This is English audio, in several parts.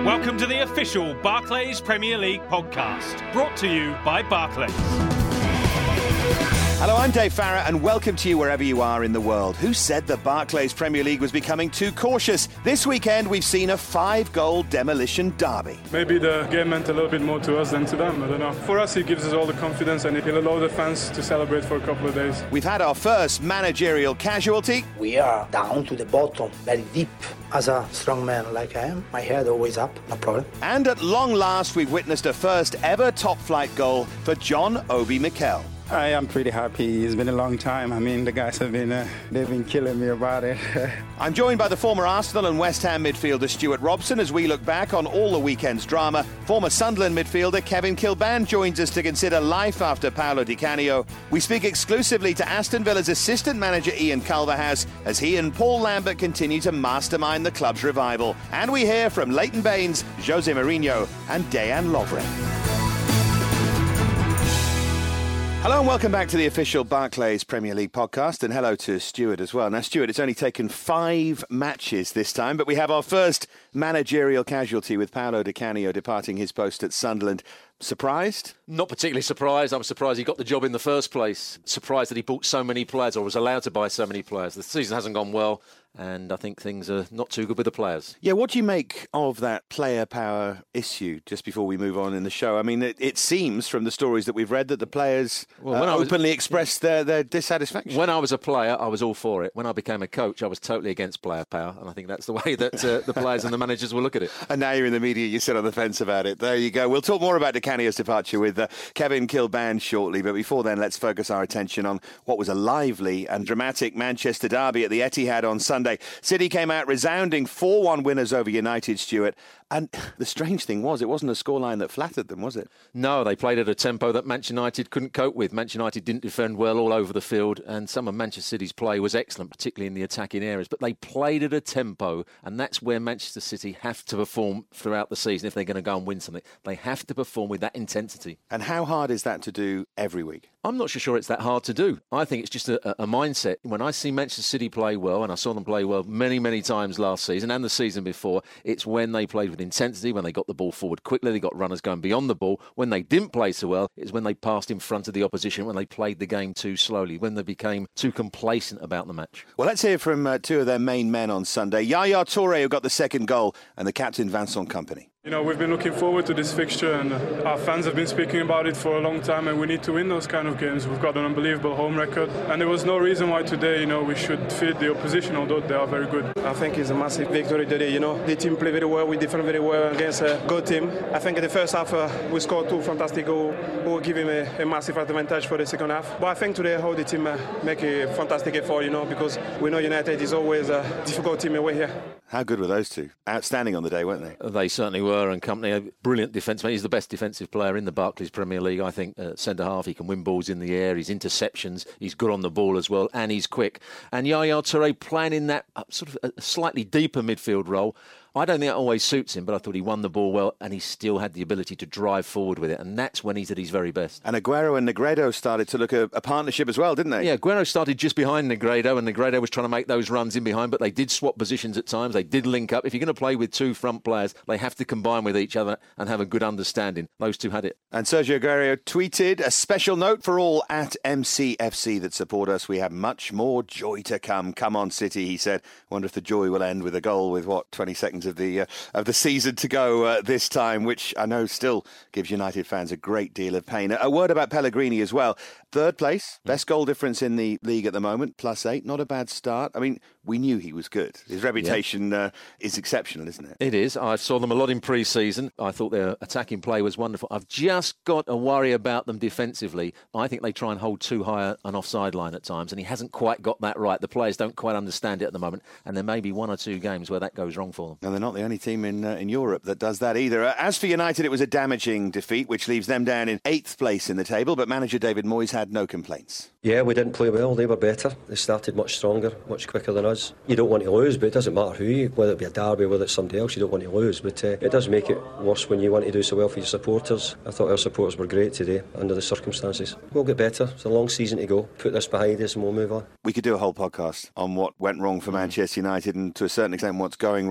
Welcome to the official Barclays Premier League podcast, brought to you by Barclays. Hello, I'm Dave Farrar and welcome to you wherever you are in the world. Who said the Barclays Premier League was becoming too cautious? This weekend we've seen a 5-goal demolition derby. Maybe the game meant a little bit more to us than to them, I don't know. For us it gives us all the confidence and it'll allow the fans to celebrate for a couple of days. We've had our first managerial casualty. We are down to the bottom, very deep. As a strong man like I am, my head always up, no problem. And at long last we've witnessed a first ever top flight goal for John Obi Mikel. I am pretty happy. It's been a long time. I mean, the guys have been, they've been killing me about it. I'm joined by the former Arsenal and West Ham midfielder Stuart Robson as we look back on all the weekend's drama. Former Sunderland midfielder Kevin Kilbane joins us to consider life after Paolo Di Canio. We speak exclusively to Aston Villa's assistant manager Ian Culverhouse as he and Paul Lambert continue to mastermind the club's revival. And we hear from Leighton Baines, Jose Mourinho and Dejan Lovren. Hello and welcome back to the official Barclays Premier League podcast, and hello to Stuart as well. Now, Stuart, it's only taken 5 matches this time, but we have our first managerial casualty with Paolo Di Canio departing his post at Sunderland. Surprised? Not particularly surprised. I'm surprised he got the job in the first place. Surprised that he bought so many players or was allowed to buy so many players. The season hasn't gone well, and I think things are not too good with the players. Yeah, what do you make of that player power issue just before we move on in the show? I mean, it seems from the stories that we've read that the players openly expressed their dissatisfaction. When I was a player, I was all for it. When I became a coach, I was totally against player power, and I think that's the way that the players and the managers will look at it. And now you're in the media, you sit on the fence about it. There you go. We'll talk more about Di Canio's departure with Kevin Kilbane shortly, but before then, let's focus our attention on what was a lively and dramatic Manchester derby at the Etihad on Sunday. City came out resounding 4-1 winners over United, Stuart. And the strange thing was, it wasn't a scoreline that flattered them, was it? No, they played at a tempo that Manchester United couldn't cope with. Manchester United didn't defend well all over the field, and some of Manchester City's play was excellent, particularly in the attacking areas. But they played at a tempo, and that's where Manchester City have to perform throughout the season if they're going to go and win something. They have to perform with that intensity. And how hard is that to do every week? I'm not sure it's that hard to do. I think it's just a mindset. When I see Manchester City play well, and I saw them play well many, many times last season and the season before, it's when they played with intensity, when they got the ball forward quickly, they got runners going beyond the ball. When they didn't play so well, it's when they passed in front of the opposition, when they played the game too slowly, when they became too complacent about the match. Well, let's hear from 2 of their main men on Sunday. Yaya Touré, who got the second goal, and the captain Vincent Kompany. You know, we've been looking forward to this fixture and our fans have been speaking about it for a long time, and we need to win those kind of games. We've got an unbelievable home record and there was no reason why today, we should feed the opposition, although they are very good. I think it's a massive victory today, The team played very well, we defended very well against a good team. I think in the first half we scored 2 fantastic goals, who will give him a massive advantage for the second half. But I think today how the team make a fantastic effort, because we know United is always a difficult team away here. How good were those two? Outstanding on the day, weren't they? They certainly were, and Kompany, a brilliant defenceman. He's the best defensive player in the Barclays Premier League, I think. Centre-half, he can win balls in the air, he's interceptions, he's good on the ball as well, and he's quick. And Yaya Touré playing in that sort of a slightly deeper midfield role. I don't think that always suits him, but I thought he won the ball well and he still had the ability to drive forward with it, and that's when he's at his very best. And Aguero and Negredo started to look a partnership as well, didn't they? Yeah, Aguero started just behind Negredo, and Negredo was trying to make those runs in behind, but they did swap positions at times, they did link up. If you're going to play with 2 front players, they have to combine with each other and have a good understanding. Those 2 had it. And Sergio Aguero tweeted, a special note for all at MCFC that support us. We have much more joy to come. Come on, City, he said. Wonder if the joy will end with a goal with, 20 seconds of the season to go this time, which I know still gives United fans a great deal of pain. A word about Pellegrini as well. 3rd place, best goal difference in the league at the moment, +8. Not a bad start. I mean, we knew he was good. His reputation is exceptional, isn't it? It is. I saw them a lot in pre-season. I thought their attacking play was wonderful. I've just got a worry about them defensively. I think they try and hold too high an offside line at times, and he hasn't quite got that right. The players don't quite understand it at the moment, and there may be 1 or 2 games where that goes wrong for them. And they're not the only team in Europe that does that either. As for United, it was a damaging defeat, which leaves them down in 8th place in the table, but manager David Moyes had no complaints. Yeah, we didn't play well. They were better. They started much stronger, much quicker than us. You don't want to lose, but it doesn't matter who, whether it be a derby, whether it's somebody else, you don't want to lose. But it does make it worse when you want to do so well for your supporters. I thought our supporters were great today under the circumstances. We'll get better. It's a long season to go. Put this behind us and we'll move on. We could do a whole podcast on what went wrong for Manchester United and to a certain extent what's going wrong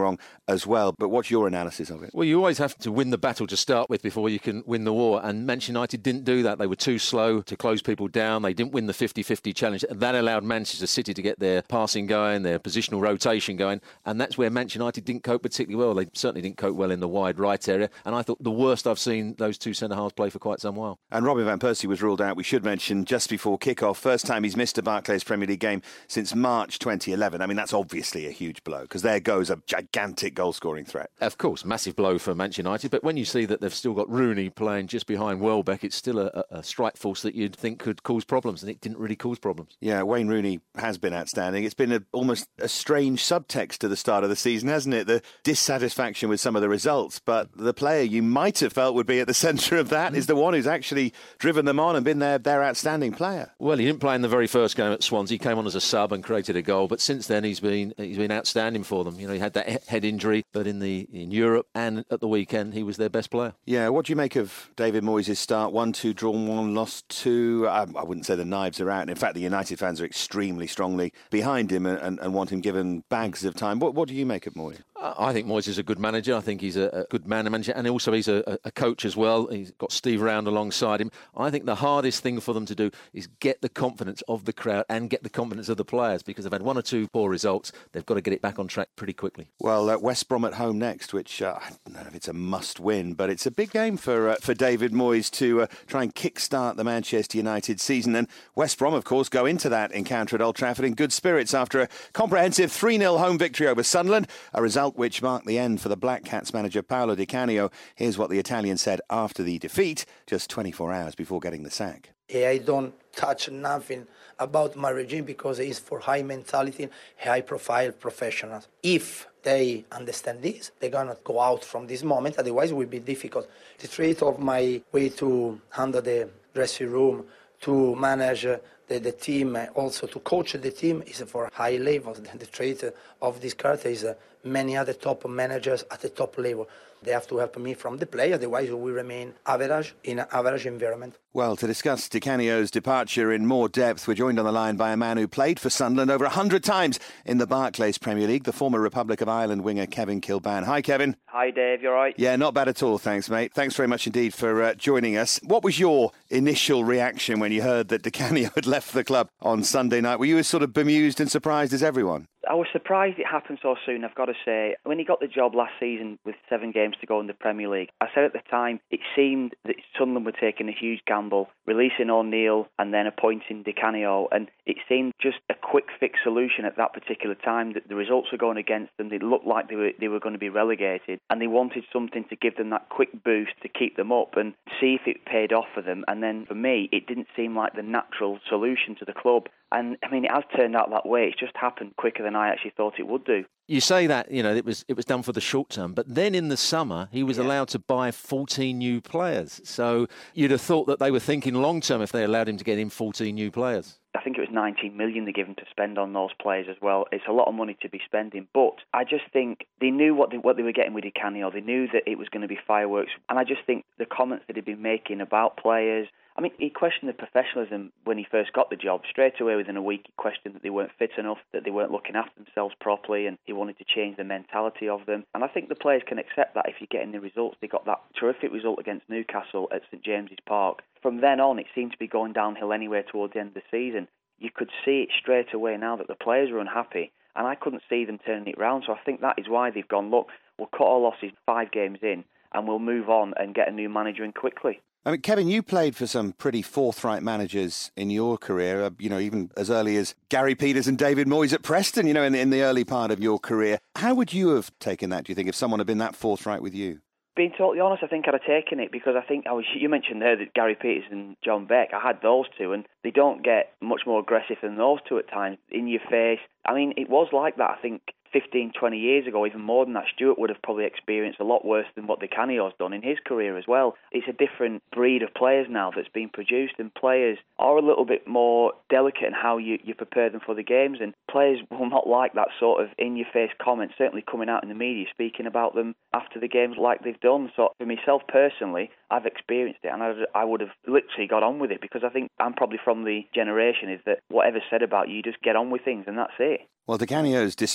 as well. But what's your analysis of it? Well, you always have to win the battle to start with before you can win the war. And Manchester United didn't do that. They were too slow to close people down. They didn't win the 50-50 challenge. That allowed Manchester City to get their passing going, their positional rotation going. And that's where Manchester United didn't cope particularly well. They certainly didn't cope well in the wide right area. And I thought the worst I've seen those two centre-halves play for quite some while. And Robin van Persie was ruled out, we should mention, just before kick-off. First time he's missed a Barclays Premier League game since March 2011. I mean, that's obviously a huge blow, because there goes a gigantic goal-scoring threat. Of course, massive blow for Manchester United. But when you see that they've still got Rooney playing just behind Welbeck, it's still a strike force that you'd think could cause problems, and it didn't really cause problems. Yeah, Wayne Rooney has been outstanding. It's been almost a strange subtext to the start of the season, hasn't it? The dissatisfaction with some of the results. But the player you might have felt would be at the centre of that is the one who's actually driven them on and been their outstanding player. Well, he didn't play in the very first game at Swansea. He came on as a sub and created a goal. But since then, he's been outstanding for them. You know, he had that head injury, but in Europe and at the weekend, he was their best player. Yeah, what do you make of David Moyes' start? 1-2, drawn 1, lost 2. I wouldn't say the knives are out. In fact, the United fans are extremely strongly behind him and want him given bags of time. What do you make of Moyes? I think Moyes is a good manager. I think he's a good manager, and also he's a coach as well. He's got Steve Round alongside him. I think the hardest thing for them to do is get the confidence of the crowd and get the confidence of the players, because they've had 1 or 2 poor results. They've got to get it back on track pretty quickly. Well, West Brom at home next, which I don't know if it's a must-win, but it's a big game for David Moyes to try and kick-start the Manchester United season. And West Brom, of course, go into that encounter at Old Trafford in good spirits after a comprehensive 3-0 home victory over Sunderland, a result which marked the end for the Black Cats manager Paolo Di Canio. Here's what the Italian said after the defeat, just 24 hours before getting the sack. I don't touch nothing about my regime because it's for high mentality, high profile professionals. If they understand this, they're going to go out from this moment, otherwise it will be difficult. The trait of my way to handle the dressing room, to manage the team, also to coach the team is for high level. The trait of this character is many other top managers at the top level. They have to help me from the play, otherwise we will remain average in an average environment. Well, to discuss Di Canio's departure in more depth, we're joined on the line by a man who played for Sunderland over 100 times in the Barclays Premier League, the former Republic of Ireland winger Kevin Kilbane. Hi, Kevin. Hi, Dave. You all right? Yeah, not bad at all, thanks, mate. Thanks very much indeed for joining us. What was your initial reaction when you heard that Di Canio had left the club on Sunday night? Were you as sort of bemused and surprised as everyone? I was surprised it happened so soon, I've got to say. When he got the job last season with 7 games to go in the Premier League, I said at the time it seemed that Sunderland were taking a huge gamble, releasing O'Neill and then appointing Di Canio, and it seemed just a quick fix solution at that particular time. That the results were going against them, they looked like they were going to be relegated, and they wanted something to give them that quick boost to keep them up and see if it paid off for them. And then for me, it didn't seem like the natural solution to the club. And I mean, it has turned out that way. It's just happened quicker than I actually thought it would do. You say that, you know, it was done for the short term, but then in the summer he was allowed to buy 14 new players. So you'd have thought that they were thinking long term if they allowed him to get in 14 new players. I think it was 19 million they gave him to spend on those players as well. It's a lot of money to be spending, but I just think they knew what they were getting with Di Canio. They knew that it was going to be fireworks, and I just think the comments that he'd been making about players. I mean, he questioned the professionalism when he first got the job. Straight away within a week, he questioned that they weren't fit enough, that they weren't looking after themselves properly, and he wanted to change the mentality of them. And I think the players can accept that if you're getting the results. They got that terrific result against Newcastle at St James's Park. From then on, it seemed to be going downhill anyway towards the end of the season. You could see it straight away now that the players were unhappy, and I couldn't see them turning it round. So I think that is why they've gone, look, we'll cut our losses 5 games in, and we'll move on and get a new manager in quickly. I mean, Kevin, you played for some pretty forthright managers in your career, even as early as Gary Peters and David Moyes at Preston, in the early part of your career. How would you have taken that, do you think, if someone had been that forthright with you? Being totally honest, I think I'd have taken it because I think you mentioned there that Gary Peters and John Beck, I had those two, and they don't get much more aggressive than those two at times, in your face. I mean, it was like that, I think, 15, 20 years ago, even more than that. Stuart would have probably experienced a lot worse than what Di Canio's done in his career as well. It's a different breed of players now that's being produced, and players are a little bit more delicate in how you prepare them for the games, and players will not like that sort of in-your-face comment, certainly coming out in the media, speaking about them after the games like they've done. So for myself personally, I've experienced it, and I would have literally got on with it, because I think I'm probably from the generation is that whatever's said about you, just get on with things, and that's it. Well, Di Canio's dismissal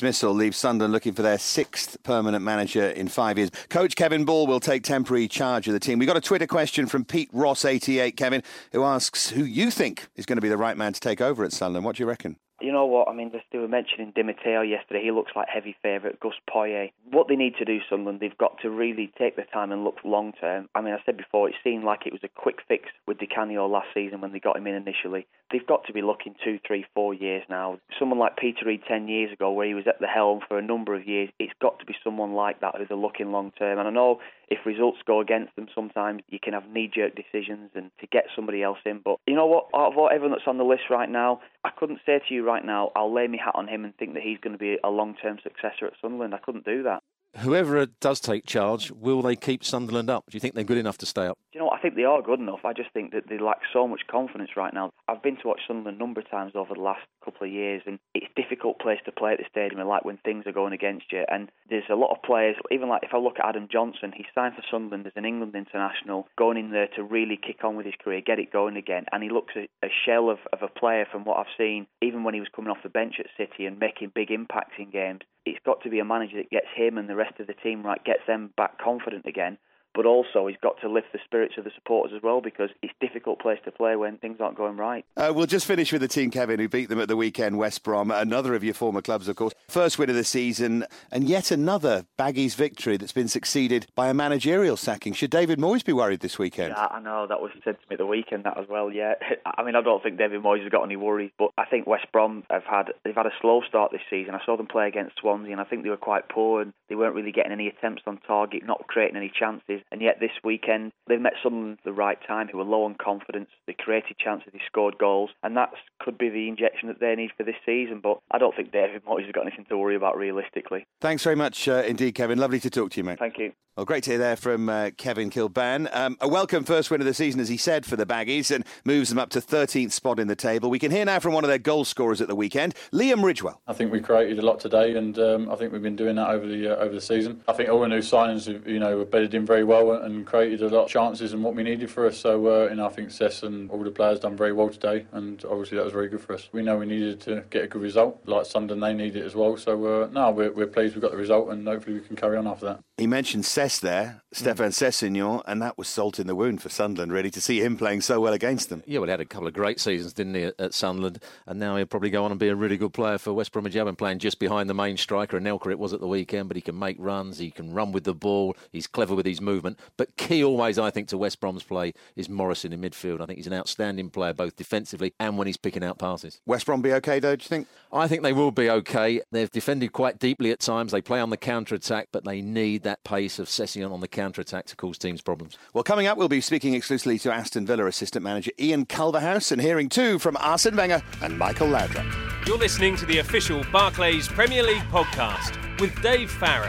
leaves Sunderland looking for their 6th permanent manager in 5 years. Coach Kevin Ball will take temporary charge of the team. We got a Twitter question from Pete Ross88, Kevin, who asks who you think is going to be the right man to take over at Sunderland. What do you reckon? You know what, I mean, they were mentioning Di Matteo yesterday. He looks like heavy favourite. Gus Poyet. What they need to do, Sunderland, they've got to really take their time and look long term. I mean, I said before, it seemed like it was a quick fix with Di Canio last season when they got him in initially. They've got to be looking 2, 3, 4 years now. Someone like Peter Reid 10 years ago, where he was at the helm for a number of years, it's got to be someone like that who's looking long term. And I know if results go against them, sometimes you can have knee-jerk decisions and to get somebody else in. But you know what? Out of everyone that's on the list right now, I couldn't say to you right now, I'll lay my hat on him and think that he's going to be a long-term successor at Sunderland. I couldn't do that. Whoever does take charge, will they keep Sunderland up? Do you think they're good enough to stay up? You know what? I think they are good enough. I just think that they lack so much confidence right now. I've been to watch Sunderland a number of times over the last couple of years, and it's a difficult place to play at the stadium, like when things are going against you. And there's a lot of players, even like if I look at Adam Johnson, he signed for Sunderland as an England international, going in there to really kick on with his career, get it going again. And he looks a shell of a player from what I've seen, even when he was coming off the bench at City and making big impacts in games. It's got to be a manager that gets him and the rest of the team right, gets them back confident again. But also he's got to lift the spirits of the supporters as well, because it's a difficult place to play when things aren't going right. We'll just finish with the team, Kevin, who beat them at the weekend, West Brom, another of your former clubs, of course. First win of the season, and yet another Baggies victory that's been succeeded by a managerial sacking. Should David Moyes be worried this weekend? Yeah, I know, that was said to me at the weekend, that as well, yeah. I mean, I don't think David Moyes has got any worries, but I think West Brom they've had a slow start this season. I saw them play against Swansea, and I think they were quite poor, and they weren't really getting any attempts on target, not creating any chances, and yet this weekend they've met Sunderland at the right time, who were low on confidence. They created chances, they scored goals, and that could be the injection that they need for this season. But I don't think David Moyes has got anything to worry about realistically. Thanks very much indeed, Kevin. Lovely to talk to you, mate. Thank you. Well, great to hear there from Kevin Kilbane. A welcome first win of the season, as he said, for the Baggies, and moves them up to 13th spot in the table. We can hear now from one of their goal scorers at the weekend, Liam Ridgewell. I think we created a lot today, and I think we've been doing that over the season. I think all the new signings, were bedded in very well and created a lot of chances and what we needed for us. So, I think Cess and all the players done very well today, and obviously that was very good for us. We know we needed to get a good result, like Sunderland, they need it as well. So, we're pleased we got the result, and hopefully we can carry on after that. He mentioned Cess there, Stéphane Sessignon, and that was salt in the wound for Sunderland, really, to see him playing so well against them. Yeah, well, he had a couple of great seasons, didn't he, at Sunderland, and now he'll probably go on and be a really good player for West Bromwich Albion, playing just behind the main striker, Anelka it was at the weekend, but he can make runs, he can run with the ball, he's clever with his movement. But key always, I think, to West Brom's play is Morrison in midfield. I think he's an outstanding player, both defensively and when he's picking out passes. West Brom be OK, though, do you think? I think they will be OK. They've defended quite deeply at times. They play on the counter-attack, but they need that pace of Sessignon on the counter-attack to cause teams problems. Well, coming up, we'll be speaking exclusively to Aston Villa assistant manager Ian Culverhouse and hearing too from Arsene Wenger and Michael Laudrup. You're listening to the official Barclays Premier League podcast with Dave Farrell.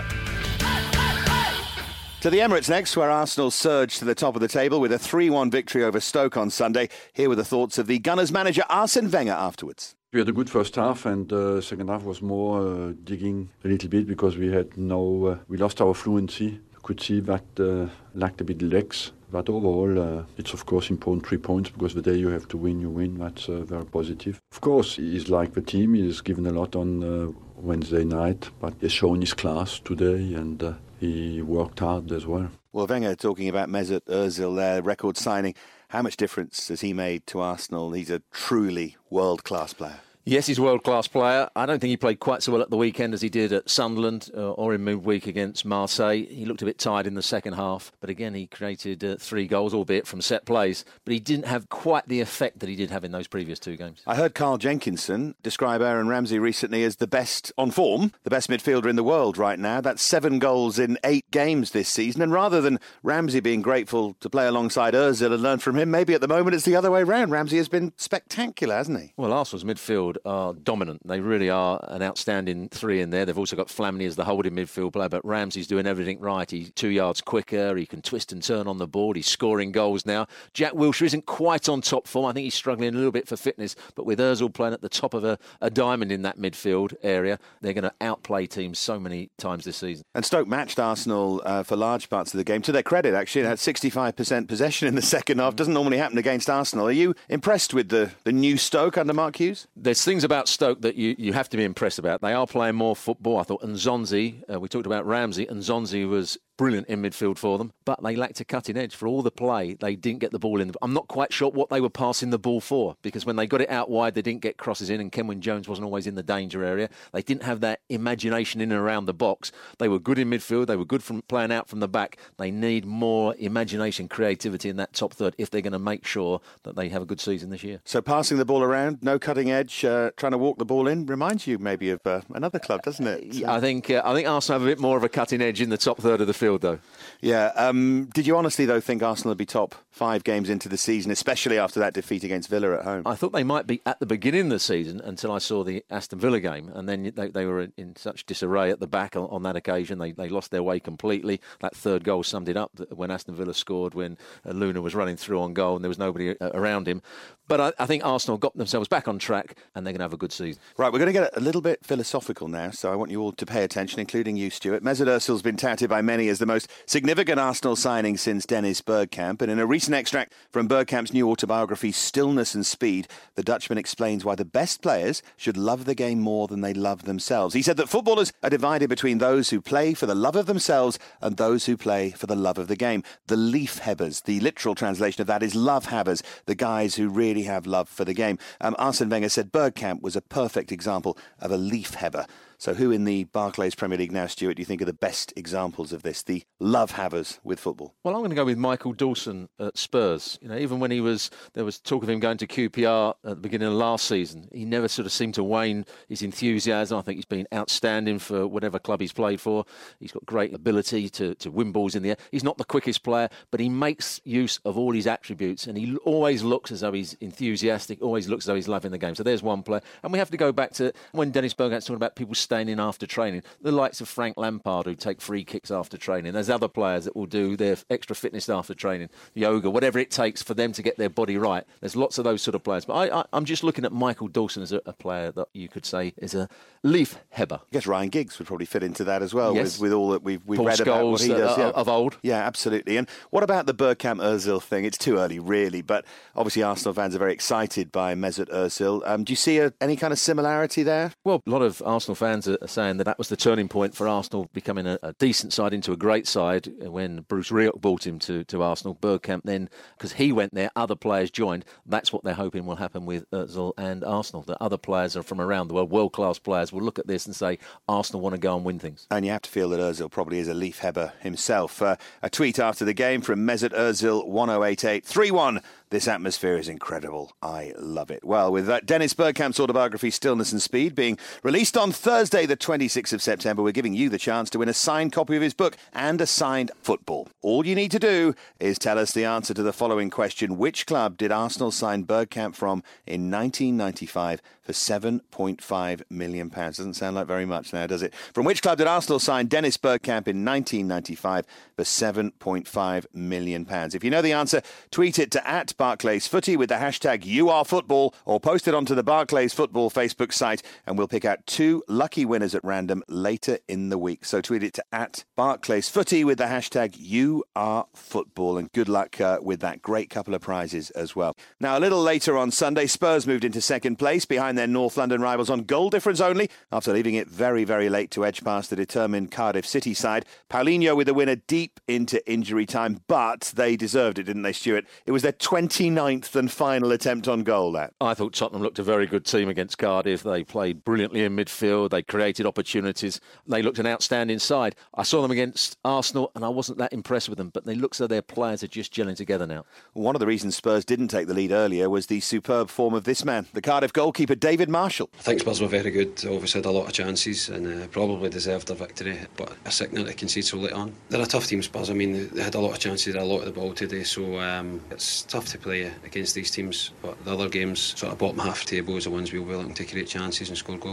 To the Emirates next, where Arsenal surged to the top of the table with a 3-1 victory over Stoke on Sunday. Here were the thoughts of the Gunners manager Arsene Wenger afterwards. We had a good first half, and the second half was more digging a little bit because we had we lost our fluency. Could see that lacked a bit legs. But overall, it's of course important 3 points, because the day you have to win, you win. That's very positive. Of course, he's like the team. He's given a lot on Wednesday night, but he's shown his class today, and he worked hard as well. Well, Wenger talking about Mesut Ozil there, record signing. How much difference has he made to Arsenal? He's a truly world-class player. Yes, he's a world-class player. I don't think he played quite so well at the weekend as he did at Sunderland or in midweek against Marseille. He looked a bit tired in the second half, but again, he created 3 goals, albeit from set plays, but he didn't have quite the effect that he did have in those previous 2 games. I heard Carl Jenkinson describe Aaron Ramsey recently as the best on form, the best midfielder in the world right now. That's 7 goals in 8 games this season, and rather than Ramsey being grateful to play alongside Ozil and learn from him, maybe at the moment it's the other way round. Ramsey has been spectacular, hasn't he? Well, Arsenal's midfield are dominant. They really are an outstanding 3 in there. They've also got Flamini as the holding midfield player, but Ramsey's doing everything right. He's 2 yards quicker. He can twist and turn on the board. He's scoring goals now. Jack Wilshere isn't quite on top form. I think he's struggling a little bit for fitness, but with Ozil playing at the top of a diamond in that midfield area, they're going to outplay teams so many times this season. And Stoke matched Arsenal for large parts of the game. To their credit, actually, it had 65% possession in the second half. Doesn't normally happen against Arsenal. Are you impressed with the new Stoke under Mark Hughes? They're There's things about Stoke that you have to be impressed about. They are playing more football. I thought Nzonzi, we talked about Ramsey, Nzonzi was brilliant in midfield for them, but they lacked a cutting edge. For all the play, they didn't get the ball in. I'm not quite sure what they were passing the ball for, because when they got it out wide, they didn't get crosses in, and Kenwyne Jones wasn't always in the danger area. They didn't have that imagination in and around the box. They were good in midfield. They were good from playing out from the back. They need more imagination, creativity in that top third if they're going to make sure that they have a good season this year. So passing the ball around, no cutting edge, trying to walk the ball in, reminds you maybe of another club, doesn't it? I think Arsenal have a bit more of a cutting edge in the top third of the field, though. Yeah. Did you honestly, though, think Arsenal would be top 5 games into the season, especially after that defeat against Villa at home? I thought they might be at the beginning of the season until I saw the Aston Villa game, and then they were in such disarray at the back on that occasion. They lost their way completely. That third goal summed it up when Aston Villa scored, when Luna was running through on goal and there was nobody around him. But I think Arsenal got themselves back on track, and they're going to have a good season. Right, we're going to get a little bit philosophical now, so I want you all to pay attention, including you, Stuart. Mesut Ozil's been touted by many as the most significant Arsenal signing since Dennis Bergkamp, and in a recent extract from Bergkamp's new autobiography, Stillness and Speed, the Dutchman explains why the best players should love the game more than they love themselves. He said that footballers are divided between those who play for the love of themselves and those who play for the love of the game. The Liefhebbers, the literal translation of that is love-havers, the guys who really have love for the game. Arsene Wenger said Bergkamp was a perfect example of a Liefhebber. So who in the Barclays Premier League now, Stuart, do you think are the best examples of this, the love-havers with football? Well, I'm going to go with Michael Dawson at Spurs. You know, even when there was talk of him going to QPR at the beginning of last season, he never sort of seemed to wane his enthusiasm. I think he's been outstanding for whatever club he's played for. He's got great ability to win balls in the air. He's not the quickest player, but he makes use of all his attributes, and he always looks as though he's enthusiastic, always looks as though he's loving the game. So there's one player. And we have to go back to when Dennis Bergkamp's talking about people staying in after training, the likes of Frank Lampard, who take free kicks after training. There's other players that will do their extra fitness after training, yoga, whatever it takes for them to get their body right. There's lots of those sort of players. But I'm just looking at Michael Dawson as a player that you could say is a Liefhebber. I guess Ryan Giggs would probably fit into that as well, yes. with all that we've Paul read about what he does. Of old. Yeah, absolutely. And what about the Bergkamp-Ozil thing? It's too early, really, but obviously Arsenal fans are very excited by Mesut Ozil. Do you see any kind of similarity there? Well, a lot of Arsenal fans are saying that was the turning point for Arsenal becoming a decent side into a great side when Bruce Rioch brought him to Arsenal. Bergkamp then, because he went there, other players joined. That's what they're hoping will happen with Ozil and Arsenal. The other players are from around the world, world-class players, will look at this and say, Arsenal want to go and win things. And you have to feel that Ozil probably is a Liefhebber himself. A tweet after the game from Mesut Ozil, 1088, 3-1. This atmosphere is incredible. I love it. Well, with that, Dennis Bergkamp's autobiography, Stillness and Speed, being released on Thursday, the 26th of September, we're giving you the chance to win a signed copy of his book and a signed football. All you need to do is tell us the answer to the following question. Which club did Arsenal sign Bergkamp from in 1995 for £7.5 million? Doesn't sound like very much now, does it? From which club did Arsenal sign Dennis Bergkamp in 1995 for £7.5 million? If you know the answer, tweet it to @BarclaysFooty with the hashtag #YouAreFootball, or post it onto the Barclays Football Facebook site, and we'll pick out 2 lucky winners at random later in the week. So tweet it to @BarclaysFooty with the hashtag #YouAreFootball, and good luck with that great couple of prizes as well. Now, a little later on Sunday, Spurs moved into second place behind their North London rivals on goal difference only, after leaving it very, very late to edge past the determined Cardiff City side. Paulinho with the winner deep into injury time, but they deserved it, didn't they, Stuart? It was their 29th and final attempt on goal, that. I thought Tottenham looked a very good team against Cardiff. They played brilliantly in midfield. They created opportunities. They looked an outstanding side. I saw them against Arsenal and I wasn't that impressed with them, but they look as though their players are just gelling together now. One of the reasons Spurs didn't take the lead earlier was the superb form of this man, the Cardiff goalkeeper David Marshall. I think Spurs were very good. Obviously had a lot of chances and probably deserved their victory, but a sickener to concede so late on. They're a tough team, Spurs. I mean, they had a lot of chances, they had a lot of the ball today, so it's tough to play against these teams, but the other games, sort of bottom half table, is the ones we'll be looking to create chances and score goals.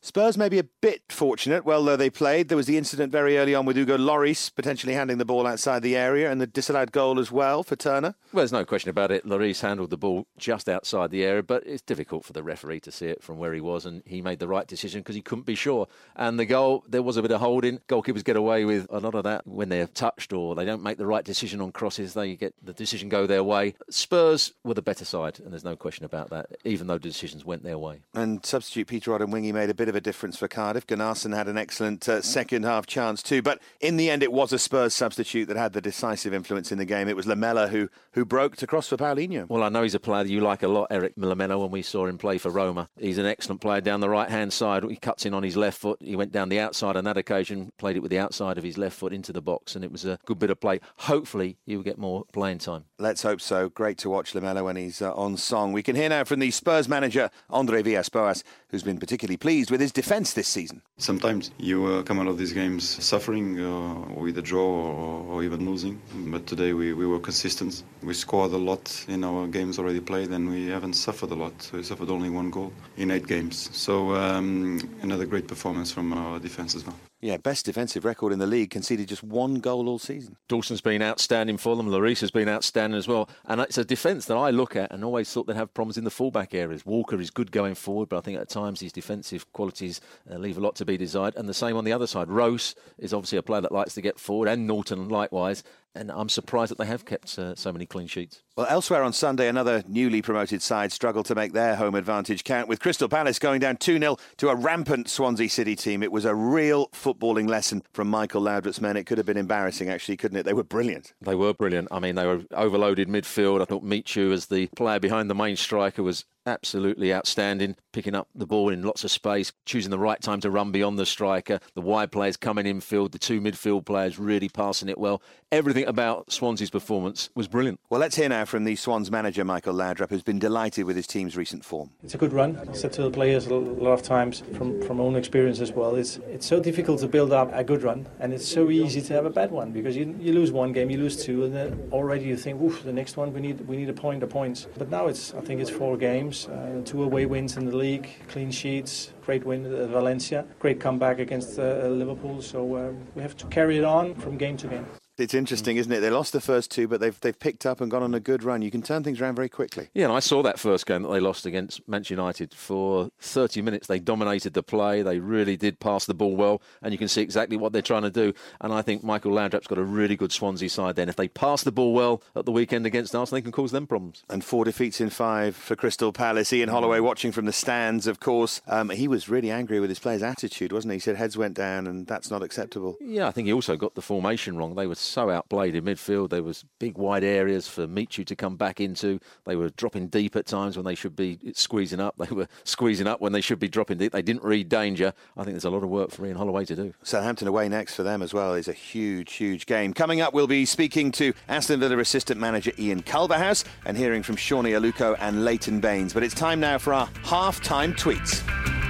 Spurs may be a bit fortunate. Well, though they played, there was the incident very early on with Hugo Lloris potentially handing the ball outside the area, and the disallowed goal as well for Turner. Well, there's no question about it. Lloris handled the ball just outside the area, but it's difficult for the referee to see it from where he was, and he made the right decision because he couldn't be sure. And the goal, there was a bit of holding. Goalkeepers get away with a lot of that when they're touched or they don't make the right decision on crosses. They get the decision go their way. Spurs were the better side, and there's no question about that, even though the decisions went their way. And substitute Peter Odemwingie made a bit of a difference for Cardiff. Gunnarsson had an excellent second half chance too, but in the end it was a Spurs substitute that had the decisive influence in the game. It was Lamela who broke to cross for Paulinho. Well, I know he's a player that you like a lot, Eric Lamela, when we saw him play for Roma. He's an excellent player down the right-hand side. He cuts in on his left foot. He went down the outside on that occasion, played it with the outside of his left foot into the box, and it was a good bit of play. Hopefully he'll get more playing time. Let's hope so. Great to watch Lamela when he's on song. We can hear now from the Spurs manager, Andre Villas-Boas, who's been particularly pleased with his defence this season. Sometimes you come out of these games suffering with a draw or even losing, but today we were consistent. We scored a lot in our games already played, and we haven't suffered a lot. We suffered only 1 goal in 8 games. So another great performance from our defence as well. Yeah, best defensive record in the league, conceded just 1 goal all season. Dawson's been outstanding for them. Lloris has been outstanding as well. And it's a defence that I look at and always thought they'd have problems in the fullback areas. Walker is good going forward, but I think at times his defensive qualities leave a lot to be desired. And the same on the other side. Rose is obviously a player that likes to get forward, and Norton likewise. And I'm surprised that they have kept so many clean sheets. Well, elsewhere on Sunday, another newly promoted side struggled to make their home advantage count, with Crystal Palace going down 2-0 to a rampant Swansea City team. It was a real footballing lesson from Michael Laudrup's men. It could have been embarrassing, actually, couldn't it? They were brilliant. They were brilliant. I mean, they were overloaded midfield. I thought Michu, as the player behind the main striker, was absolutely outstanding, picking up the ball in lots of space, choosing the right time to run beyond the striker, the wide players coming infield, the 2 midfield players really passing it well. Everything about Swansea's performance was brilliant. Well, let's hear now from the Swans manager, Michael Laudrup, who's been delighted with his team's recent form. It's a good run. I said to the players a lot of times from own experience as well, it's so difficult to build up a good run, and it's so easy to have a bad one, because you lose 1 game, you lose 2, and then already you think, oof, the next one we need a point or points. But now I think it's 4 games. 2 away wins in the league, clean sheets, great win at Valencia, great comeback against Liverpool. So we have to carry it on from game to game. It's interesting, isn't it? They lost the first 2, but they've picked up and gone on a good run. You can turn things around very quickly. Yeah, and I saw that first game that they lost against Manchester United. For 30 minutes, they dominated the play. They really did pass the ball well, and you can see exactly what they're trying to do. And I think Michael Laudrup's got a really good Swansea side then. If they pass the ball well at the weekend against Arsenal, they can cause them problems. And 4 defeats in 5 for Crystal Palace. Ian Holloway watching from the stands, of course. He was really angry with his players' attitude, wasn't he? He said heads went down, and that's not acceptable. Yeah, I think he also got the formation wrong. They were so outplayed in midfield. There was big wide areas for Michu to come back into. They were dropping deep at times when they should be squeezing up. They were squeezing up when they should be dropping deep. They didn't read danger. I think there's a lot of work for Ian Holloway to do. Southampton away next for them as well is a huge, huge game. Coming up, we'll be speaking to Aston Villa assistant manager Ian Culverhouse and hearing from Shawnee Aluko and Leighton Baines. But it's time now for our half-time tweets.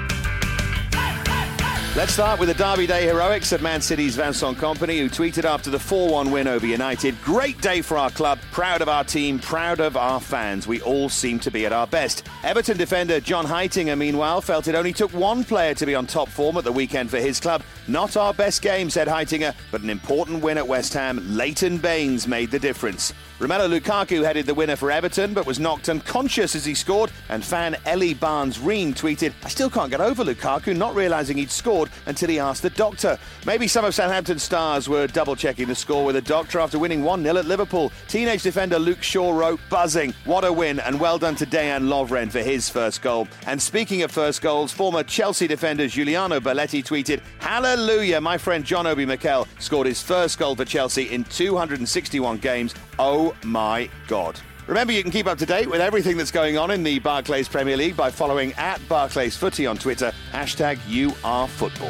Let's start with the Derby Day heroics of Man City's Vincent Kompany, who tweeted after the 4-1 win over United, "Great day for our club, proud of our team, proud of our fans. We all seem to be at our best." Everton defender John Heitinga, meanwhile, felt it only took 1 player to be on top form at the weekend for his club. "Not our best game," said Heitinga, "but an important win at West Ham. Leighton Baines made the difference." Romelu Lukaku headed the winner for Everton, but was knocked unconscious as he scored, and fan Ellie Barnes-Reen tweeted, "I still can't get over Lukaku not realising he'd scored until he asked the doctor." Maybe some of Southampton's stars were double-checking the score with the doctor after winning 1-0 at Liverpool. Teenage defender Luke Shaw wrote, "Buzzing. What a win, and well done to Dejan Lovren for his first goal." And speaking of first goals, former Chelsea defender Giuliano Belletti tweeted, "Hallelujah, my friend John Obi Mikel scored his first goal for Chelsea in 261 games. Oh my God." Remember, you can keep up to date with everything that's going on in the Barclays Premier League by following @BarclaysFooty on Twitter, #URFootball.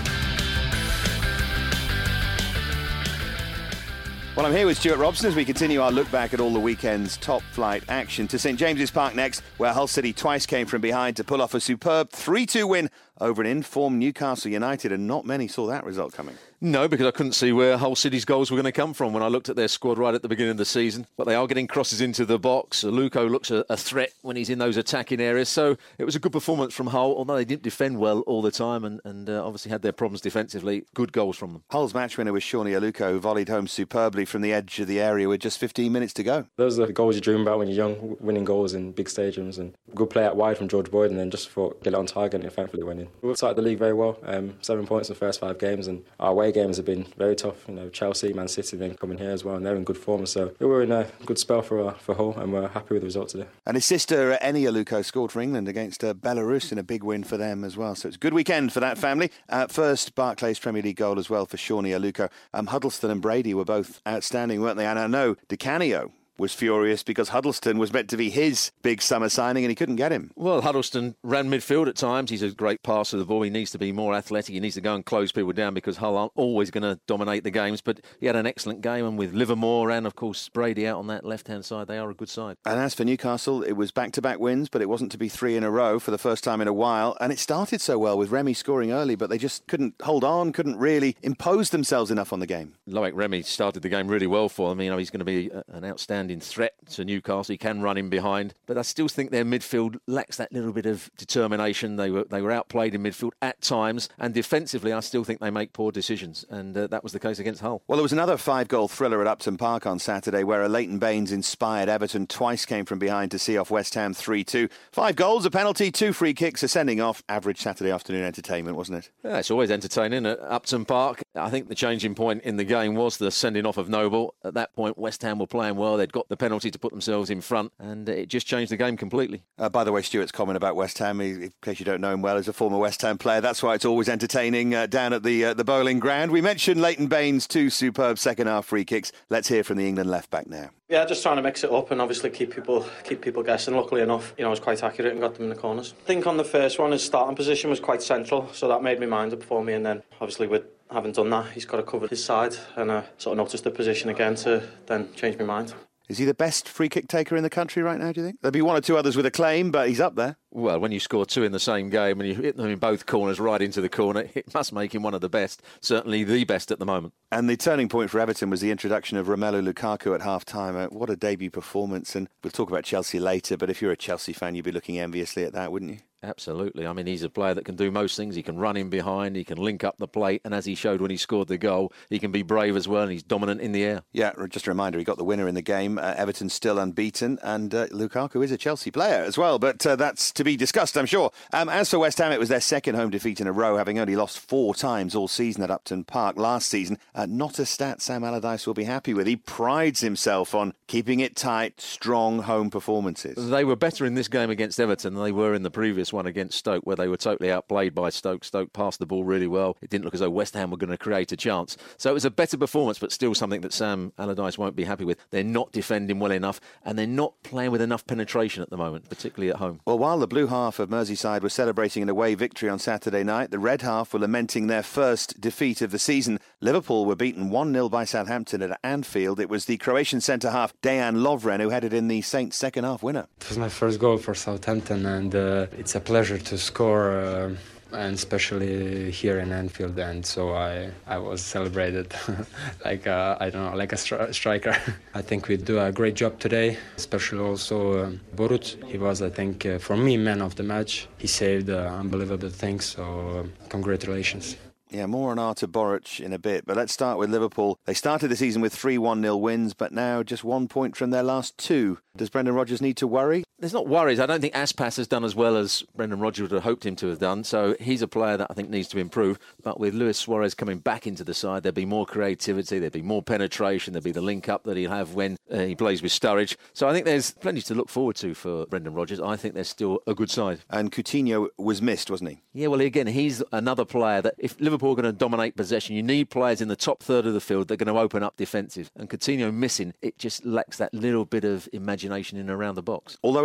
Well, I'm here with Stuart Robson as we continue our look back at all the weekend's top-flight action. To St James's Park next, where Hull City twice came from behind to pull off a superb 3-2 win over an informed Newcastle United, and not many saw that result coming. No, because I couldn't see where Hull City's goals were going to come from when I looked at their squad right at the beginning of the season. But they are getting crosses into the box. Luko looks a threat when he's in those attacking areas. So it was a good performance from Hull, although they didn't defend well all the time and obviously had their problems defensively. Good goals from them. Hull's match winner was Shawnee Aluko, who volleyed home superbly from the edge of the area with just 15 minutes to go. Those are the goals you dream about when you're young, winning goals in big stadiums. And good play out wide from George Boyd, and then just thought get it on target and thankfully went in. We started the league very well, 7 points in the first 5 games, and our away games have been very tough. Chelsea, Man City then coming here as well, and they're in good form. So we were in a good spell for Hull, and we're happy with the result today. And his sister Eni Aluko scored for England against Belarus in a big win for them as well. So it's a good weekend for that family. First Barclays Premier League goal as well for Shawnee Aluko. Huddleston and Brady were both outstanding, weren't they? And I know Di Canio was furious because Huddleston was meant to be his big summer signing and he couldn't get him. Well, Huddleston ran midfield at times. He's a great passer of the ball. He needs to be more athletic. He needs to go and close people down because Hull aren't always going to dominate the games. But he had an excellent game, and with Livermore and, of course, Brady out on that left-hand side, they are a good side. And as for Newcastle, it was back-to-back wins, but it wasn't to be 3 in a row for the first time in a while. And it started so well with Remy scoring early, but they just couldn't hold on, couldn't really impose themselves enough on the game. Loic Remy started the game really well for them. He's going to be an outstanding threat to Newcastle. He can run in behind, but I still think their midfield lacks that little bit of determination. They were outplayed in midfield at times, and defensively I still think they make poor decisions, and that was the case against Hull. Well, there was another 5-goal thriller at Upton Park on Saturday where a Leighton Baines inspired Everton twice came from behind to see off West Ham 3-2. 5 goals, a penalty, 2 free kicks, a sending off. Average Saturday afternoon entertainment, wasn't it? Yeah, it's always entertaining at Upton Park. I think the changing point in the game was the sending off of Noble. At that point, West Ham were playing well. They'd got the penalty to put themselves in front, and it just changed the game completely. By the way, Stuart's comment about West Ham, in case you don't know him well, is a former West Ham player. That's why it's always entertaining down at the bowling ground. We mentioned Leighton Baines' 2 superb second-half free kicks. Let's hear from the England left-back now. Yeah, just trying to mix it up and obviously keep people guessing. Luckily enough, I was quite accurate and got them in the corners. I think on the first one, his starting position was quite central, so that made me mind up for me. And then obviously with having done that, he's got to cover his side, and I sort of noticed the position again to then change my mind. Is he the best free kick taker in the country right now, do you think? There'll be 1 or 2 others with a claim, but he's up there. Well, when you score 2 in the same game and you hit them in both corners right into the corner, it must make him one of the best, certainly the best at the moment. And the turning point for Everton was the introduction of Romelu Lukaku at half-time. What a debut performance, and we'll talk about Chelsea later, but if you're a Chelsea fan, you'd be looking enviously at that, wouldn't you? Absolutely. He's a player that can do most things. He can run in behind, he can link up the plate, and as he showed when he scored the goal, he can be brave as well, and he's dominant in the air. Yeah, just a reminder, he got the winner in the game. Everton's still unbeaten, and Lukaku is a Chelsea player as well, but that's to be discussed, I'm sure. As for West Ham, it was their second home defeat in a row, having only lost 4 times all season at Upton Park last season. Not a stat Sam Allardyce will be happy with. He prides himself on keeping it tight, strong home performances. They were better in this game against Everton than they were in the previous one against Stoke, where they were totally outplayed by Stoke. Stoke passed the ball really well. It didn't look as though West Ham were going to create a chance. So it was a better performance, but still something that Sam Allardyce won't be happy with. They're not defending well enough, and they're not playing with enough penetration at the moment, particularly at home. Well, while the blue half of Merseyside were celebrating an away victory on Saturday night, the red half were lamenting their first defeat of the season. Liverpool were beaten 1-0 by Southampton at Anfield. It was the Croatian centre-half Dejan Lovren who headed in the Saints' second-half winner. It was my first goal for Southampton, and it's a pleasure to score, and especially here in Anfield, and so I was celebrated like like a striker. I think we do a great job today, especially also Borut. He was, I think, for me, man of the match. He saved unbelievable things, so congratulations. Yeah, more on Artur Boruc in a bit, but let's start with Liverpool. They started the season with 3 1-0 wins, but now just 1 point from their last 2. Does Brendan Rodgers need to worry? There's not worries. I don't think Aspas has done as well as Brendan Rodgers would have hoped him to have done, so he's a player that I think needs to improve. But with Luis Suarez coming back into the side, there'll be more creativity, there'll be more penetration, there'll be the link-up that he'll have when he plays with Sturridge. So I think there's plenty to look forward to for Brendan Rodgers. I think they're still a good side. And Coutinho was missed, wasn't he? Yeah, well, again, he's another player that if Liverpool are going to dominate possession, you need players in the top third of the field that are going to open up defensive. And Coutinho missing, it just lacks that little bit of imagination in and around the box. Although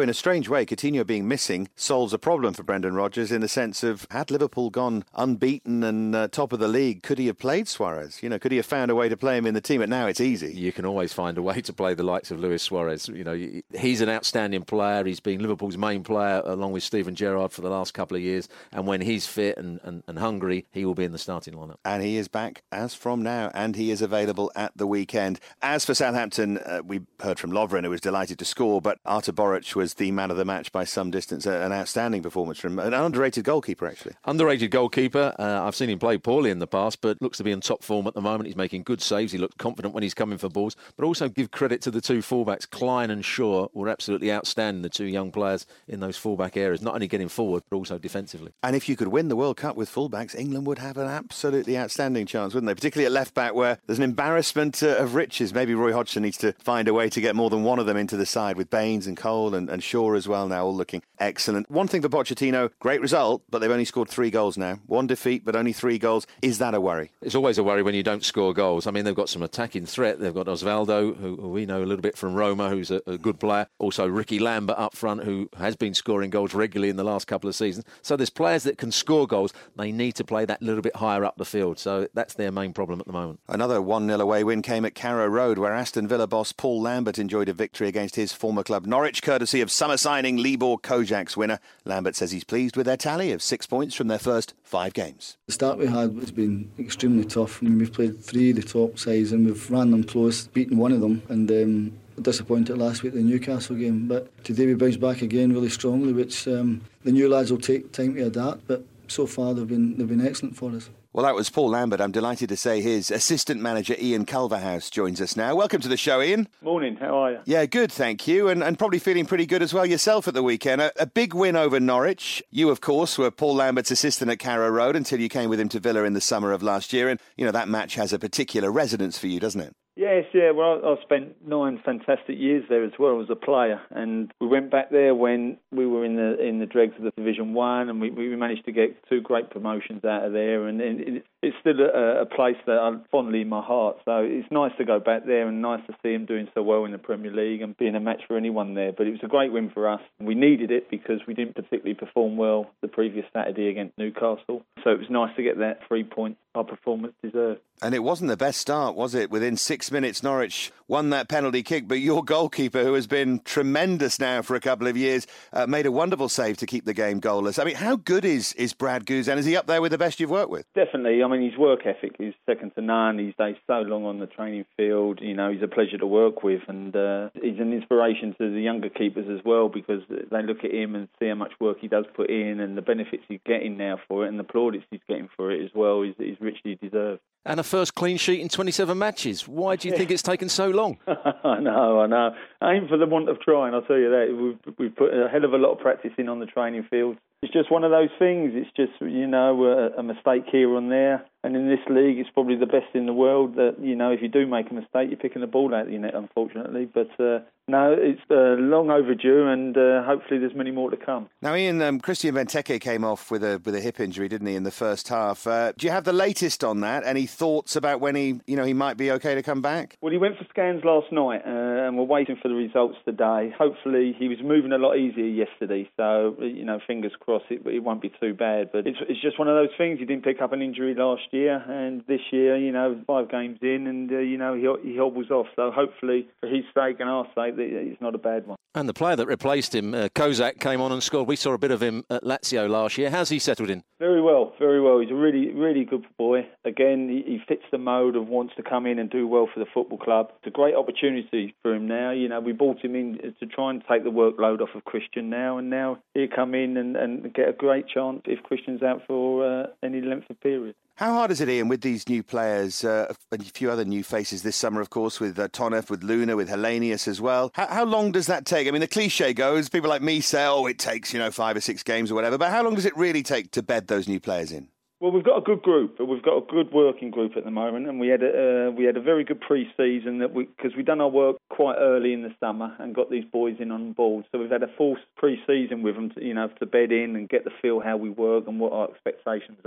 in a strange way, Coutinho being missing solves a problem for Brendan Rodgers in the sense of, had Liverpool gone unbeaten and top of the league, could he have played Suarez? You know, could he have found a way to play him in the team? But now it's easy. You can always find a way to play the likes of Luis Suarez. You know, he's an outstanding player. He's been Liverpool's main player along with Steven Gerrard for the last couple of years. And when he's fit and hungry, he will be in the starting lineup. And he is back as from now, and he is available at the weekend. As for Southampton, we heard from Lovren, who was delighted to score, but Artur Boruc was the man of the match by some distance. An outstanding performance from an underrated goalkeeper, actually. Underrated goalkeeper. I've seen him play poorly in the past, but looks to be in top form at the moment. He's making good saves. He looked confident when he's coming for balls. But also give credit to the two fullbacks. Klein and Shaw were absolutely outstanding, the two young players in those fullback areas, not only getting forward, but also defensively. And if you could win the World Cup with fullbacks, England would have an absolutely outstanding chance, wouldn't they? Particularly at left-back, where there's an embarrassment of riches. Maybe Roy Hodgson needs to find a way to get more than one of them into the side, with Baines and Cole and Shaw as well now, all looking excellent. One thing for Pochettino, great result, but they've only scored 3 goals now. 1 defeat, but only 3 goals. Is that a worry? It's always a worry when you don't score goals. I mean, they've got some attacking threat. They've got Osvaldo, who we know a little bit from Roma, who's a good player. Also, Ricky Lambert up front, who has been scoring goals regularly in the last couple of seasons. So there's players that can score goals. They need to play that little bit higher up the field. So that's their main problem at the moment. Another 1-0 away win came at Carrow Road, where Aston Villa boss Paul Lambert enjoyed a victory against his former club Norwich, courtesy of summer signing Libor Kojak's winner. Lambert says he's pleased with their tally of 6 points from their first 5 games. The start we had has been extremely tough. I mean, we've played 3 of the top sides and we've ran them close, beaten one of them, and disappointed last week, the Newcastle game. But today we bounced back again really strongly, which the new lads will take time to adapt, but so far they've been excellent for us. Well, that was Paul Lambert. I'm delighted to say his assistant manager, Ian Culverhouse, joins us now. Welcome to the show, Ian. Morning, how are you? Yeah, good, thank you. And probably feeling pretty good as well yourself at the weekend. A big win over Norwich. You, of course, were Paul Lambert's assistant at Carrow Road until you came with him to Villa in the summer of last year. And, you know, that match has a particular resonance for you, doesn't it? Yes, yeah. Well, I spent 9 fantastic years there as well as a player, and we went back there when we were in the dregs of the Division 1, and we managed to get 2 great promotions out of there, and it's still a place that I'm fondly in my heart. So it's nice to go back there and nice to see him doing so well in the Premier League and being a match for anyone there. But it was a great win for us. We needed it because we didn't particularly perform well the previous Saturday against Newcastle. So it was nice to get that 3 point our performance deserved. And it wasn't the best start, was it? Within 6 minutes, Norwich won that penalty kick, but your goalkeeper, who has been tremendous now for a couple of years, made a wonderful save to keep the game goalless. I mean, how good is Brad Guzan? Is he up there with the best you've worked with? Definitely. I mean, his work ethic is second to none. He stays so long on the training field. You know, he's a pleasure to work with, and he's an inspiration to the younger keepers as well, because they look at him and see how much work he does put in and the benefits he's getting now for it, and the plaudits he's getting for it as well is richly deserved. And a first clean sheet in 27 matches. Why do you think it's taken so long? I know. Ain't for the want of trying, I'll tell you that. We've put a hell of a lot of practice in on the training field. It's just one of those things. It's just, you know, a mistake here and there. And in this league, it's probably the best in the world that, you know, if you do make a mistake, you're picking the ball out of your net, unfortunately. But no, it's long overdue, and hopefully there's many more to come. Now, Ian, Christian Benteke came off with a hip injury, didn't he, in the first half? Do you have the latest on that? Any thoughts about when he might be okay to come back? Well, he went for scans last night, and we're waiting for the results today. Hopefully, he was moving a lot easier yesterday, so, you know, fingers crossed it won't be too bad. But it's just one of those things. He didn't pick up an injury last year, and this year, you know, 5 games in, and, you know, he hobbles off. So hopefully, for his sake and our sake, it's not a bad one. And the player that replaced him, Kozak, came on and scored. We saw a bit of him at Lazio last year. How's he settled in? Very well, very well. He's a really, really good boy. Again, he fits the mode of wants to come in and do well for the football club. It's a great opportunity for him now. You know, we brought him in to try and take the workload off of Christian now, and now he'll come in and get a great chance if Christian's out for any length of period. How hard is it, Ian, with these new players, and a few other new faces this summer, of course, with Tonef, with Luna, with Hellenius as well? How long does that take? I mean, the cliche goes, people like me say, it takes, 5 or 6 games or whatever, but how long does it really take to bed those new players in? Well, we've got a good group. We've got a good working group at the moment, and we had a very good pre-season because we've done our work quite early in the summer and got these boys in on board. So we've had a full pre-season with them, to bed in and get the feel how we work and what our expectations are.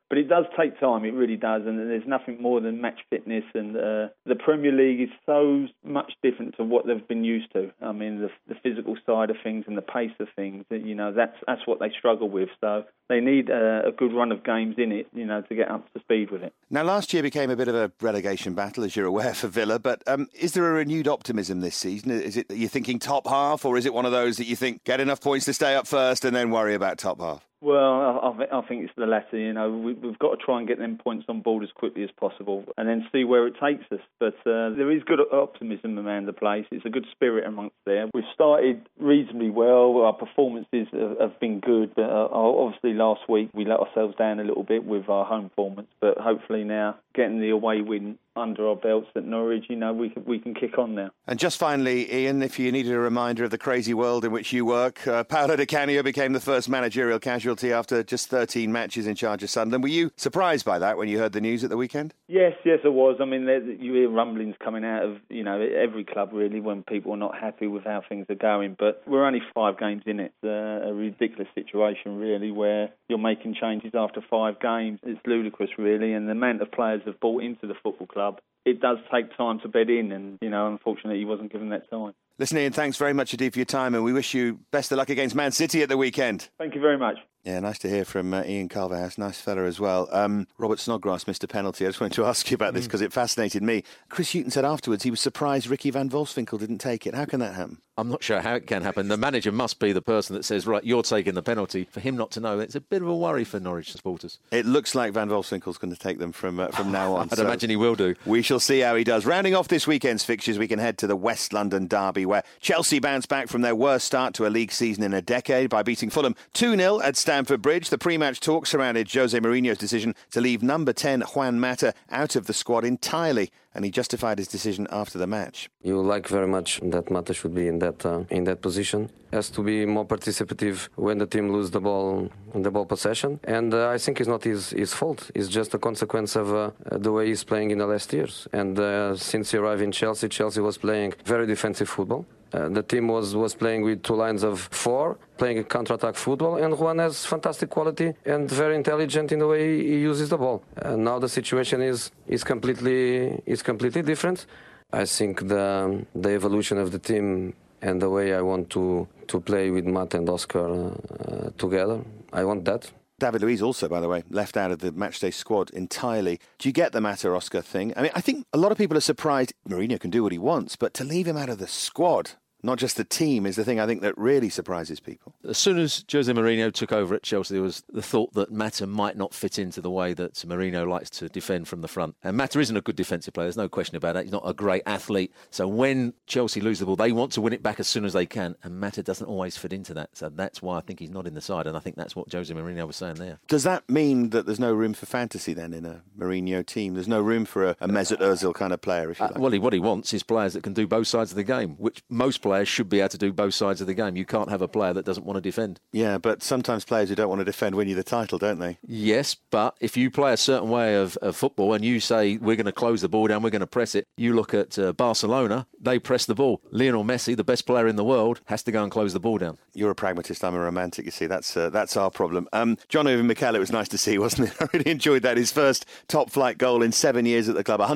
But it does take time, it really does, and there's nothing more than match fitness, and the Premier League is so much different to what they've been used to. I mean, the physical side of things and the pace of things, that's what they struggle with. So they need a good run of games in it, to get up to speed with it. Now, last year became a bit of a relegation battle, as you're aware, for Villa, but is there a renewed optimism this season? Is it that you're thinking top half, or is it one of those that you think get enough points to stay up first and then worry about top half? Well, I think it's the latter. We've got to try and get them points on board as quickly as possible and then see where it takes us. But there is good optimism around the place. It's a good spirit amongst there. We've started reasonably well. Our performances have been good. But obviously last week we let ourselves down a little bit with our home performance. But hopefully now, getting the away win under our belts at Norwich, we can kick on now. And just finally, Ian, if you needed a reminder of the crazy world in which you work, Paolo Di Canio became the first managerial casualty after just 13 matches in charge of Sunderland. Were you surprised by that when you heard the news at the weekend? Yes, I was. I mean, you hear rumblings coming out of every club really when people are not happy with how things are going. But we're only 5 games in it. It's a ridiculous situation really, where you're making changes after 5 games. It's ludicrous really, and the amount of players have bought into the football club. It does take time to bed in, and unfortunately he wasn't given that time. Listen, Ian, thanks very much indeed for your time, and we wish you best of luck against Man City at the weekend. Thank you very much. Yeah, nice to hear from Ian Culverhouse. Nice fella as well. Robert Snodgrass missed a penalty. I just wanted to ask you about this because it fascinated me. Chris Hughton said afterwards he was surprised Ricky van Wolfswinkel didn't take it. How can that happen? I'm not sure how it can happen. The manager must be the person that says, right, you're taking the penalty. For him not to know, it's a bit of a worry for Norwich supporters. It looks like Van Wolfswinkel's going to take them from now on. I'd imagine he will do. We shall see how he does. Rounding off this weekend's fixtures, we can head to the West London derby, where Chelsea bounced back from their worst start to a league season in a decade by beating Fulham 2-0 at Stamford Bridge. The pre-match talk surrounded Jose Mourinho's decision to leave number 10 Juan Mata out of the squad entirely, and he justified his decision after the match. You like very much that Mata should be in that position. Has to be more participative when the team loses the ball possession, and I think it's not his fault. It's just a consequence of the way he's playing in the last years. And since he arrived in Chelsea was playing very defensive football. The team was playing with 2 lines of 4, playing a counter-attack football, and Juan has fantastic quality and very intelligent in the way he uses the ball. Now the situation is completely different. I think the evolution of the team and the way I want to play with Matt and Oscar together, I want that. David Luiz also, by the way, left out of the matchday squad entirely. Do you get the Mata-Oscar thing? I mean, I think a lot of people are surprised Mourinho can do what he wants, but to leave him out of the squad, not just the team, is the thing I think that really surprises people. As soon as Jose Mourinho took over at Chelsea, there was the thought that Mata might not fit into the way that Mourinho likes to defend from the front. And Mata isn't a good defensive player, there's no question about that. He's not a great athlete. So when Chelsea lose the ball, they want to win it back as soon as they can, and Mata doesn't always fit into that. So that's why I think he's not in the side, and I think that's what Jose Mourinho was saying there. Does that mean that there's no room for fantasy then in a Mourinho team? There's no room for a Mesut Ozil kind of player, if you like? Well, what he wants is players that can do both sides of the game, which most players should be able to do both sides of the game. You can't have a player that doesn't want to defend. Yeah, but sometimes players who don't want to defend win you the title, don't they? Yes, but if you play a certain way of football and you say, we're going to close the ball down, we're going to press it, you look at Barcelona, they press the ball. Lionel Messi, the best player in the world, has to go and close the ball down. You're a pragmatist, I'm a romantic, you see. That's our problem. John Owen Mikel, it was nice to see, wasn't it? I really enjoyed that. His first top-flight goal in 7 years at the club.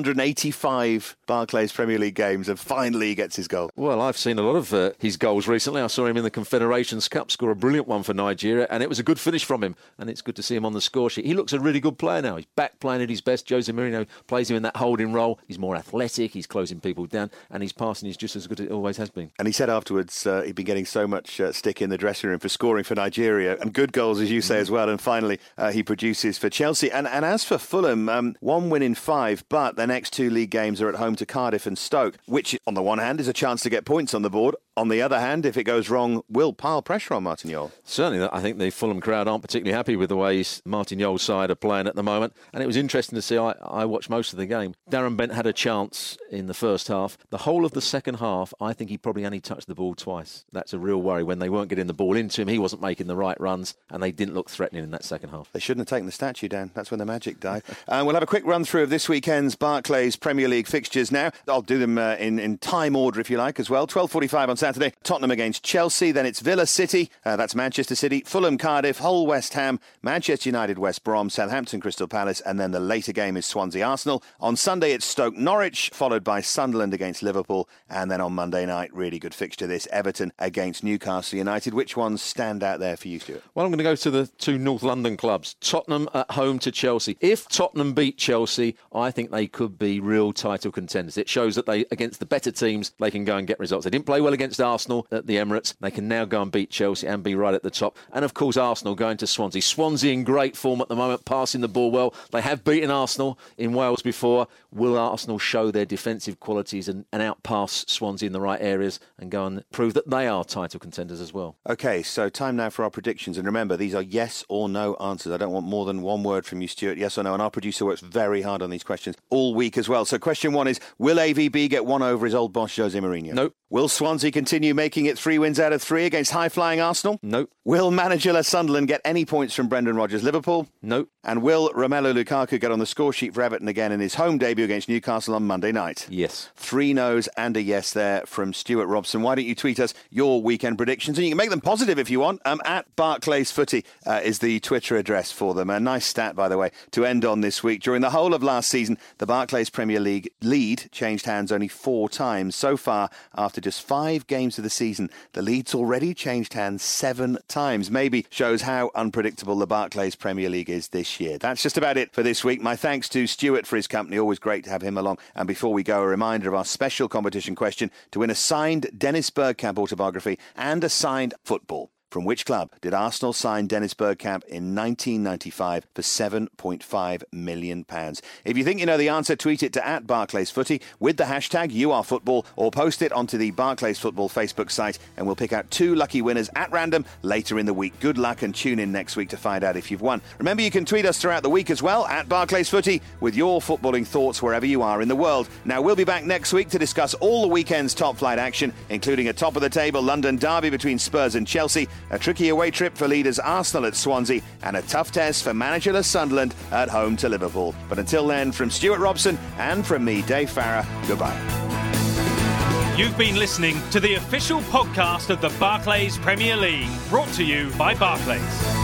185 Barclays Premier League games, and finally he gets his goal. Well, I've seen a lot of his goals recently. I saw him in the Confederations Cup score a brilliant one for Nigeria, and it was a good finish from him, and it's good to see him on the score sheet. He looks a really good player now. He's back playing at his best. Jose Mourinho plays him in that holding role. He's more athletic, he's closing people down, and his passing is just as good as it always has been. And he said afterwards he'd been getting so much stick in the dressing room for scoring for Nigeria, and good goals, as you say, as well, and finally he produces for Chelsea. And as for Fulham, 1 win in 5, but their next 2 league games are at home to Cardiff and Stoke, which on the one hand is a chance to get points on the board. On the other hand, if it goes wrong, will pile pressure on Martin Jol. Certainly, I think the Fulham crowd aren't particularly happy with the way Martin Jol's side are playing at the moment. And it was interesting to see, I watched most of the game. Darren Bent had a chance in the first half. The whole of the second half, I think he probably only touched the ball twice. That's a real worry. When they weren't getting the ball into him, he wasn't making the right runs, and they didn't look threatening in that second half. They shouldn't have taken the statue down. That's when the magic died. We'll have a quick run through of this weekend's Barclays Premier League fixtures now. I'll do them in time order, if you like, as well. 12:45 on Saturday. Tottenham against Chelsea, then it's Villa City, that's Manchester City, Fulham Cardiff, Hull West Ham, Manchester United West Brom, Southampton Crystal Palace, and then the later game is Swansea Arsenal. On Sunday it's Stoke Norwich, followed by Sunderland against Liverpool, and then on Monday night, really good fixture this, Everton against Newcastle United. Which ones stand out there for you, Stuart? Well, I'm going to go to the two North London clubs. Tottenham at home to Chelsea. If Tottenham beat Chelsea, I think they could be real title contenders. It shows that they, against the better teams, they can go and get results. They didn't play well against Arsenal at the Emirates. They can now go and beat Chelsea and be right at the top. And of course, Arsenal going to Swansea. Swansea in great form at the moment, passing the ball well. They have beaten Arsenal in Wales before. Will Arsenal show their defensive qualities and outpass Swansea in the right areas and go and prove that they are title contenders as well? OK, so time now for our predictions. And remember, these are yes or no answers. I don't want more than one word from you, Stuart. Yes or no. And our producer works very hard on these questions all week as well. So question one is, will AVB get one over his old boss, Jose Mourinho? Nope. Will Swansea continue making it 3 wins out of 3 against high-flying Arsenal? Nope. Will managerless Sunderland get any points from Brendan Rodgers' Liverpool? Nope. And will Romelu Lukaku get on the score sheet for Everton again in his home debut against Newcastle on Monday night? Yes. 3 no's and a yes there from Stuart Robson. Why don't you tweet us your weekend predictions? And you can make them positive if you want. At Barclays Footy is the Twitter address for them. A nice stat, by the way, to end on this week. During the whole of last season, the Barclays Premier League lead changed hands only 4 times. So far, after just 5 games of the season, the lead's already changed hands 7 times. Maybe shows how unpredictable the Barclays Premier League is this year. That's just about it for this week. My thanks to Stuart for his company. Always great to have him along. And before we go, a reminder of our special competition question to win a signed Dennis Bergkamp autobiography and a signed football. From which club did Arsenal sign Dennis Bergkamp in 1995 for £7.5 million? If you think you know the answer, tweet it to @BarclaysFooty with the hashtag #YouAreFootball or post it onto the Barclays Football Facebook site and we'll pick out 2 lucky winners at random later in the week. Good luck and tune in next week to find out if you've won. Remember, you can tweet us throughout the week as well @BarclaysFooty with your footballing thoughts wherever you are in the world. Now, we'll be back next week to discuss all the weekend's top flight action, including a top-of-the-table London derby between Spurs and Chelsea, a tricky away trip for leaders Arsenal at Swansea, and a tough test for managerless Sunderland at home to Liverpool. But until then, from Stuart Robson and from me, Dave Farah, goodbye. You've been listening to the official podcast of the Barclays Premier League, brought to you by Barclays.